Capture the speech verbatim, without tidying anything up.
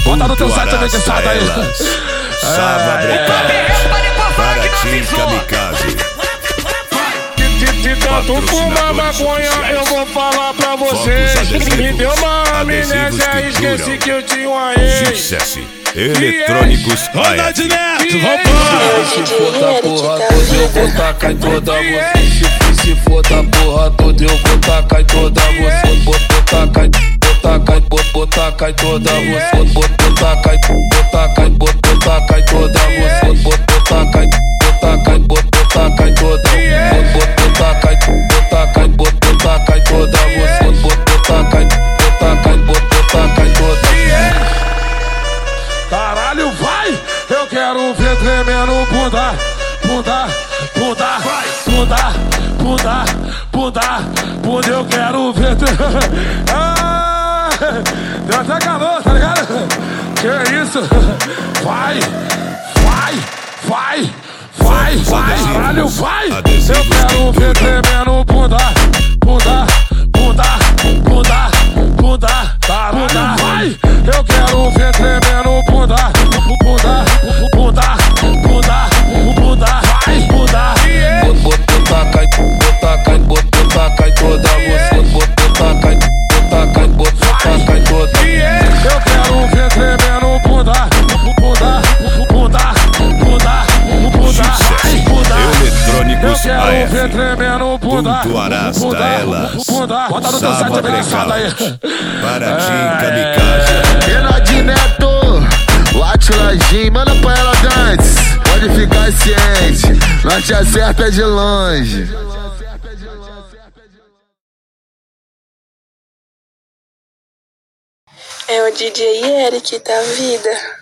Bota no teu site também que sai daí. Sava Brecate, Paraty Kamikaze. De tanto fumar maconha, eu vou falar pra vocês. Me deu uma amnésia, esqueci que eu tinha uma ex. Eletrônicos Roda de neto, vambora! Se for da porra toda, eu vou tacar em toda você. Se for da porra toda, eu vou tacar em toda você. Vou tacar, vou tacar, vou tacar em toda você. Vou tacar, vou tacar, vou tacar em toda você. Vou tacar, vou tacar, vou tacar em toda você. Vou tacar, vou tacar, vou tacar em toda você. Vou tacar, vou tacar, vou tacar em toda você. Caralho, vai! Eu quero ver tremendo bunda, bunda, bunda, bunda, bunda, bunda, bunda, eu quero ver tremendo. Ah, deu até calor, tá ligado? Que isso? Vai, vai, vai, vai, vai, caralho, vai! Eu quero ver tremendo bunda, bunda, bunda, bunda, bunda, bunda, vai! Eu quero ver tremendo bunda, bunda, bunda, bunda, bunda, vai, bunda. Vou tacar, vou tacar, vou tacar em toda você. Vou tacar, vou tacar, vou tacar em toda você. Eu quero ver tremendo bunda, bunda, bunda, bunda, bunda, vai, bunda. Eletrônicos Eu quero ver tremendo bunda, Ponto Arasta, bunda, elas. bunda. Bota no teu site Sava também que sai daí. Paraty Kamikaze. Renato Neto, o Atilagim, manda pra ela dantes. Pode ficar ciente, nós te acerta de longe. É o D J Eric da vida.